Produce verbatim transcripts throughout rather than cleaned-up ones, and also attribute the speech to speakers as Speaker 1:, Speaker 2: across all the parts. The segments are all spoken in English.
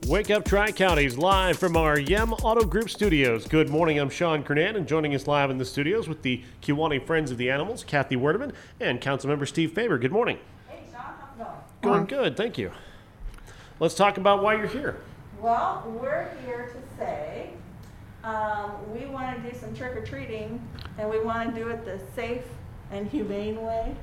Speaker 1: Wake Up Tri-Counties live from our Yem Auto Group studios. Good morning, I'm Sean Kernan, and joining us live in the studios with the Kewaunee Friends of the Animals, Kathy Werdeman, and Councilmember Steve Faber. Good morning.
Speaker 2: Hey, Sean, how's it going?
Speaker 1: Going good, thank you. Let's talk about why you're here.
Speaker 2: Well, we're here to say um, we want to do some trick-or-treating, and we want to do it the safe and humane way.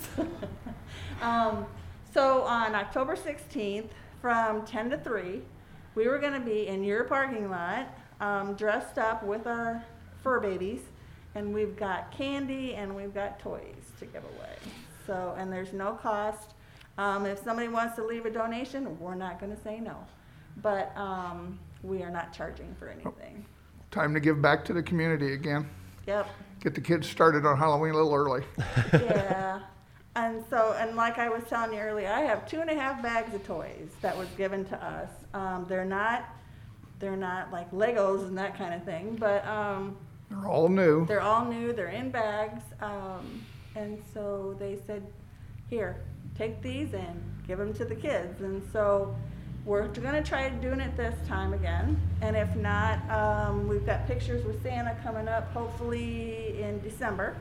Speaker 2: um, so on October sixteenth, from ten to three, we were going to be in your parking lot, um, dressed up with our fur babies, and we've got candy and we've got toys to give away. So, and there's no cost. Um, if somebody wants to leave a donation, we're not going to say no. But um, we are not charging for anything.
Speaker 3: Time to give back to the community again.
Speaker 2: Yep.
Speaker 3: Get the kids started on Halloween a little early.
Speaker 2: Yeah. And so, and like I was telling you earlier, I have two and a half bags of toys that was given to us. Um, they're not, they're not like Legos and that kind of thing, but um,
Speaker 3: They're all new.
Speaker 2: they're all new. They're in bags, um, and so they said, "Here, take these and give them to the kids." And so we're going to try doing it this time again. And if not, um, we've got pictures with Santa coming up, hopefully in December,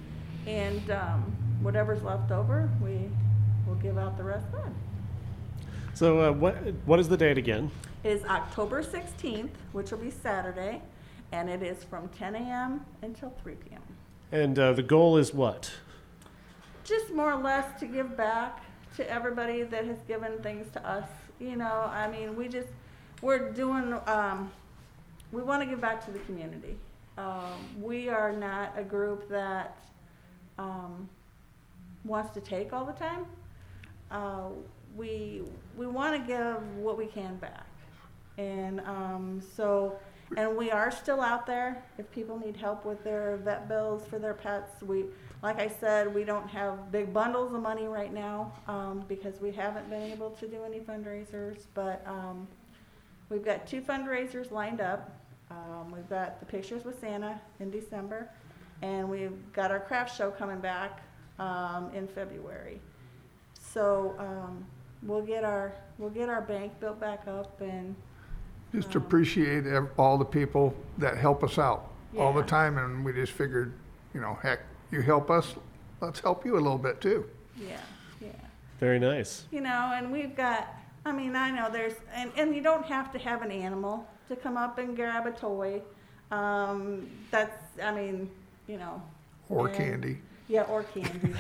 Speaker 2: and um, whatever's left over, we will give out the rest then.
Speaker 1: So uh, what what is the date again?
Speaker 2: It is October sixteenth, which will be Saturday, and it is from ten a.m. until three p.m.
Speaker 1: And uh, the goal is what?
Speaker 2: Just more or less to give back to everybody that has given things to us. You know, I mean, we just, we're doing, um, we want to give back to the community. Um, we are not a group that um, wants to take all the time. Uh, we we want to give what we can back. And um, so, and we are still out there. If people need help with their vet bills for their pets, we, like I said, we don't have big bundles of money right now um, because we haven't been able to do any fundraisers, but um, we've got two fundraisers lined up. Um, we've got the Pictures with Santa in December, and we've got our craft show coming back um, in February. So um, we'll get our we'll get our bank built back up, and
Speaker 3: Just
Speaker 2: um,
Speaker 3: appreciate ev- all the people that help us out all the
Speaker 2: Yeah.
Speaker 3: time, and we just figured, you know, heck, you help us, let's help you a little bit too.
Speaker 2: yeah, yeah.
Speaker 1: Very nice.
Speaker 2: You know, and we've got, I mean, I know there's, and, and you don't have to have an animal to come up and grab a toy. Um, that's, I mean, you know.
Speaker 3: Or
Speaker 2: and-
Speaker 3: candy.
Speaker 2: Yeah, or candy.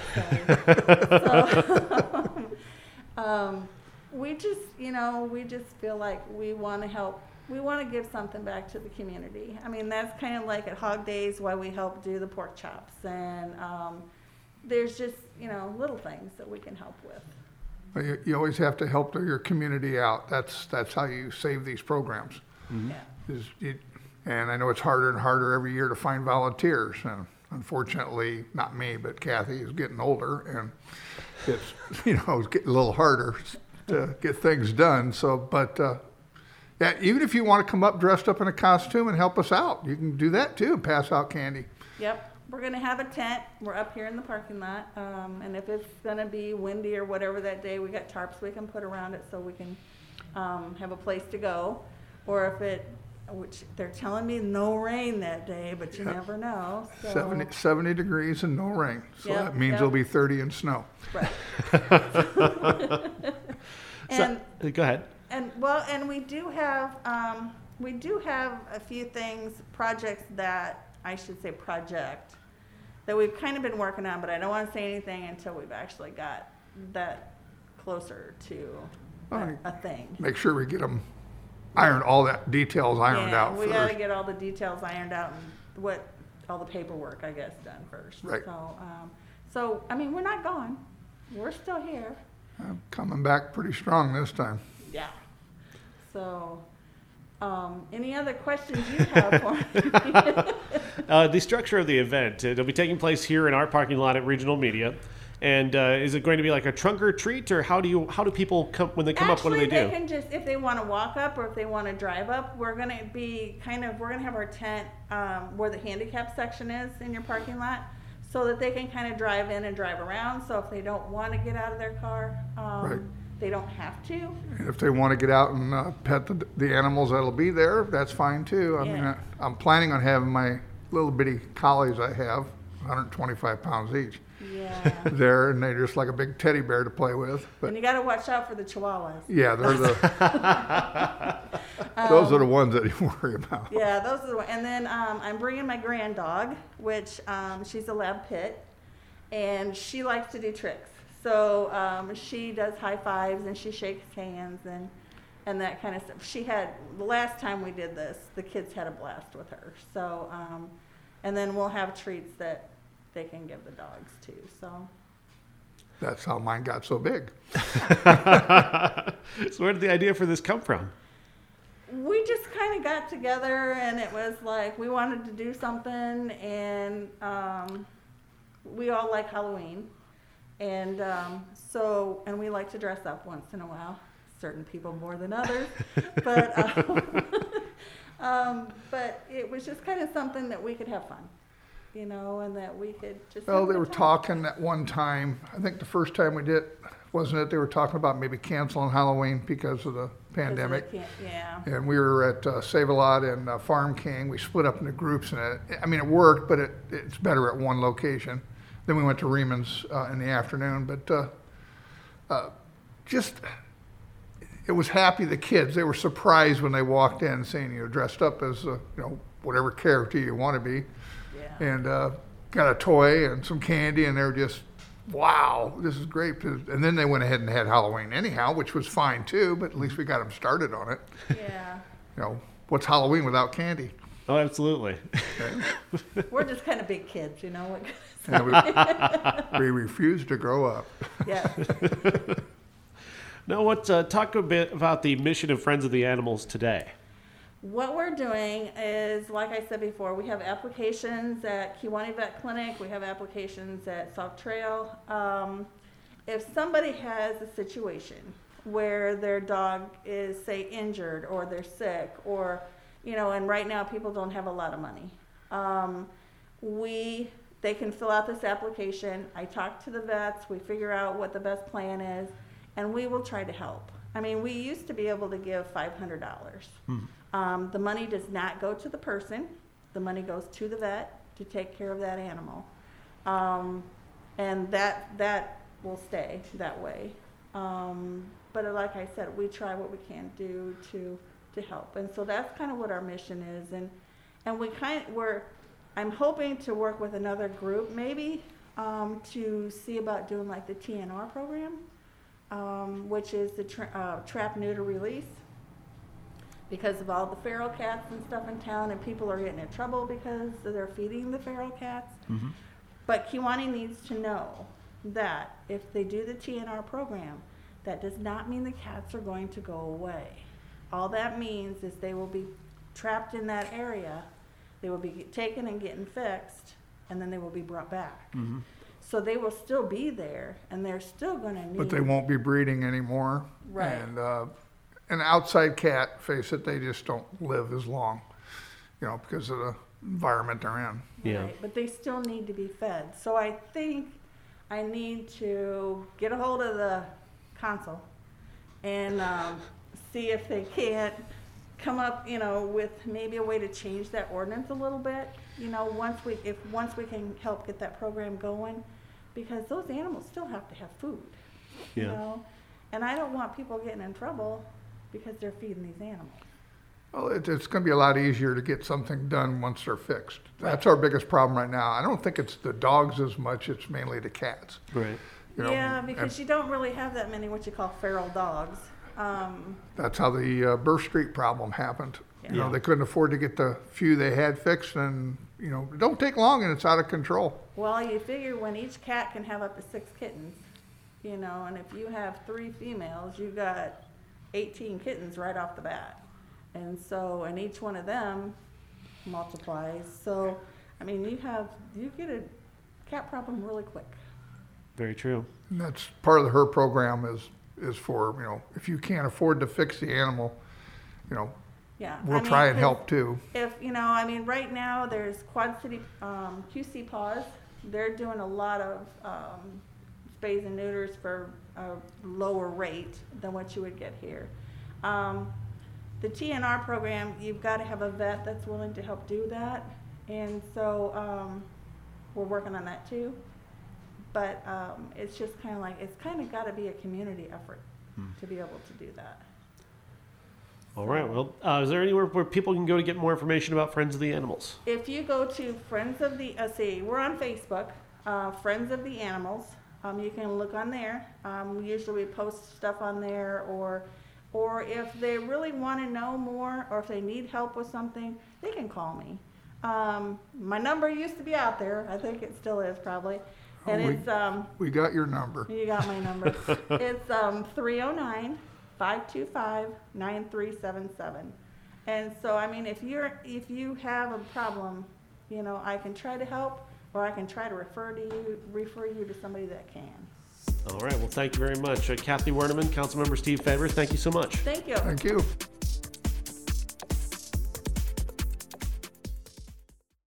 Speaker 2: So, so um, we just, you know, we just feel like we want to help. We want to give something back to the community. I mean, that's kind of like at Hog Days why we help do the pork chops. And um, there's just, you know, little things that we can help with.
Speaker 3: But you, you always have to help your community out. That's that's how you save these programs.
Speaker 2: Yeah.
Speaker 3: Is it, and I know it's harder and harder every year to find volunteers. And unfortunately, not me, but Kathy is getting older, and it's, you know, it's getting a little harder to get things done. So, but uh, yeah, even if you want to come up dressed up in a costume and help us out, you can do that too and pass out candy.
Speaker 2: Yep. We're going to have a tent. We're up here in the parking lot. Um, and if it's going to be windy or whatever that day, we got tarps we can put around it so we can um, have a place to go. Or if it, which they're telling me no rain that day, but you
Speaker 3: Yep.
Speaker 2: never know. So,
Speaker 3: seventy, seventy degrees and no rain. So
Speaker 2: Yep,
Speaker 3: that means
Speaker 2: yep.
Speaker 3: it'll be thirty and snow.
Speaker 2: Right.
Speaker 1: So,
Speaker 2: and,
Speaker 1: uh, go ahead.
Speaker 2: and well, and we do have, um, we do have a few things, projects that, I should say project, that we've kind of been working on, but I don't want to say anything until we've actually got that closer to a,
Speaker 3: Alright.
Speaker 2: a thing.
Speaker 3: Make sure we get them ironed, all that details ironed
Speaker 2: Yeah,
Speaker 3: out
Speaker 2: we
Speaker 3: first.
Speaker 2: got to get all the details ironed out and what, all the paperwork, I guess, done first.
Speaker 3: Right.
Speaker 2: So, um, so, I mean, we're not gone. We're still here.
Speaker 3: I'm coming back pretty strong this time.
Speaker 2: Yeah. So, um, any other questions you have for me?
Speaker 1: Uh, the structure of the event, it'll be taking place here in our parking lot at Regional Media. And uh, is it going to be like a trunk or treat, or how do you how do people come when they come up? What do
Speaker 2: Actually,
Speaker 1: they do?
Speaker 2: they can just, if they want to walk up or if they want to drive up, we're going to be kind of, we're going to have our tent um, where the handicap section is in your parking lot, so that they can kind of drive in and drive around. So if they don't want to get out of their car, um,
Speaker 3: Right.
Speaker 2: they don't have to.
Speaker 3: And if they want to get out and uh, pet the, the animals that'll be there, that's fine too. I mean,
Speaker 2: Yeah.
Speaker 3: I, I'm planning on having my little bitty collies I have, one hundred twenty-five pounds each,
Speaker 2: Yeah.
Speaker 3: there, and they're just like a big teddy bear to play with. But
Speaker 2: And you got to watch out for the chihuahuas.
Speaker 3: yeah, they're the those are the ones that you worry about.
Speaker 2: Yeah, those are the ones. And then um, I'm bringing my grand dog, which um, she's a lab pit, and she likes to do tricks. So um, she does high fives and she shakes hands and and that kind of stuff. She had the last time we did this, the kids had a blast with her. So um, and then we'll have treats that they can give the dogs too. So
Speaker 3: That's how mine got so big.
Speaker 1: So where did the idea for this come from?
Speaker 2: we just kind of got together and it was like we wanted to do something, and um, we all like Halloween. And um, so, and we like to dress up once in a while, certain people more than others. but, um, um, but it was just kind of something that we could have fun, you know, and that we could just.
Speaker 3: Well,
Speaker 2: have a
Speaker 3: they
Speaker 2: good
Speaker 3: were
Speaker 2: time.
Speaker 3: talking at one time, I think the first time we did, wasn't it, they were talking about maybe canceling Halloween because of the
Speaker 2: 'Cause of the
Speaker 3: pandemic.
Speaker 2: can- Yeah.
Speaker 3: And we were at uh, Save a Lot and uh, Farm King. We split up into groups, and it, I mean, it worked, but it, it's better at one location. Then we went to Reman's uh, in the afternoon, but uh, uh, just, it was happy, the kids. They were surprised when they walked in saying, you know, dressed up as, uh, you know, whatever character you want to be.
Speaker 2: Yeah.
Speaker 3: And uh, got a toy and some candy, and they were just, wow, this is great. And then they went ahead and had Halloween anyhow, which was fine too, but at least we got them started on it.
Speaker 2: Yeah.
Speaker 3: You know, what's Halloween without candy?
Speaker 1: Oh, absolutely.
Speaker 2: We're just kind of big kids, you know. What
Speaker 3: And we, we refused to grow up.
Speaker 2: Yeah.
Speaker 1: Now, what? Uh, talk a bit about the mission of Friends of the Animals today.
Speaker 2: What we're doing is, like I said before, we have applications at Kewanee Vet Clinic. We have applications at South Trail. Um, if somebody has a situation where their dog is, say, injured or they're sick, or, you know, and right now people don't have a lot of money, um, we they can fill out this application. I talk to the vets. We figure out what the best plan is, and we will try to help. I mean, we used to be able to give five hundred dollars. Um, the money does not go to the person. The money goes to the vet to take care of that animal. Um, and that that will stay that way. Um, but like I said, we try what we can do to to help. And so that's kind of what our mission is. And and we kind of, we're, I'm hoping to work with another group maybe um, to see about doing like the T N R program, um, which is the tra- uh, trap, neuter, release. Because of all the feral cats and stuff in town, and people are getting in trouble because they're feeding the feral cats.
Speaker 1: Mm-hmm.
Speaker 2: But Kewanee needs to know that if they do the T N R program, that does not mean the cats are going to go away. All that means is they will be trapped in that area, they will be taken and getting fixed, and then they will be brought back.
Speaker 1: Mm-hmm.
Speaker 2: So they will still be there, and they're still going to need.
Speaker 3: But they won't be breeding anymore.
Speaker 2: Right.
Speaker 3: And uh, an outside cat, face it, they just don't live as long, you know, because of the environment they're in.
Speaker 1: Yeah.
Speaker 2: Right, but they still need to be fed. So I think I need to get a hold of the council and um, see if they can't come up, you know, with maybe a way to change that ordinance a little bit. You know, once we if once we can help get that program going, because those animals still have to have food. You
Speaker 1: Yeah.
Speaker 2: know, and I don't want people getting in trouble because they're feeding these animals.
Speaker 3: Well, it, it's going to be a lot easier to get something done once they're fixed. That's our biggest problem right now. I don't think it's the dogs as much, it's mainly the cats.
Speaker 1: Right.
Speaker 3: You know,
Speaker 2: Yeah,
Speaker 3: and
Speaker 2: because you don't really have that many what you call feral dogs. Um,
Speaker 3: that's how the uh, Burr Street problem happened. You know,
Speaker 1: Yeah.
Speaker 3: they couldn't afford to get the few they had fixed, and, you know, it don't take long and it's out of control.
Speaker 2: well, you figure when each cat can have up to six kittens, you know, and if you have three females, you got eighteen kittens right off the bat. And so, and each one of them multiplies. So, I mean, you have, you get a cat problem really quick.
Speaker 1: Very true.
Speaker 3: And that's part of her program is, is for, you know, if you can't afford to fix the animal, you know,
Speaker 2: Yeah.
Speaker 3: we'll
Speaker 2: I mean,
Speaker 3: try and
Speaker 2: 'cause
Speaker 3: help too.
Speaker 2: If, you know, I mean, right now, there's Quad City um, Q C Paws. They're doing a lot of um, spays and neuters for a lower rate than what you would get here. Um, the T N R program, you've got to have a vet that's willing to help do that, and so um, we're working on that too. But um, it's just kind of like, it's kind of got to be a community effort hmm. to be able to do that.
Speaker 1: All right. Well, uh, is there anywhere where people can go to get more information about Friends of the Animals?
Speaker 2: If you go to Friends of the, uh, see, we're on Facebook, uh, Friends of the Animals. Um, you can look on there. Um, usually we post stuff on there, or, or if they really want to know more, or if they need help with something, they can call me. Um, my number used to be out there. I think it still is probably. And
Speaker 3: oh, we,
Speaker 2: it's um.
Speaker 3: We got your number.
Speaker 2: You got my number. It's um three oh nine, five two five, nine three seven seven. And so, I mean, if you're, if you have a problem, you know, I can try to help, or I can try to refer to you, refer you to somebody that can.
Speaker 1: All right. Well, thank you very much. Uh, Kathy Werneman, Councilmember Steve Faber, thank you so much.
Speaker 2: Thank you.
Speaker 3: Thank you.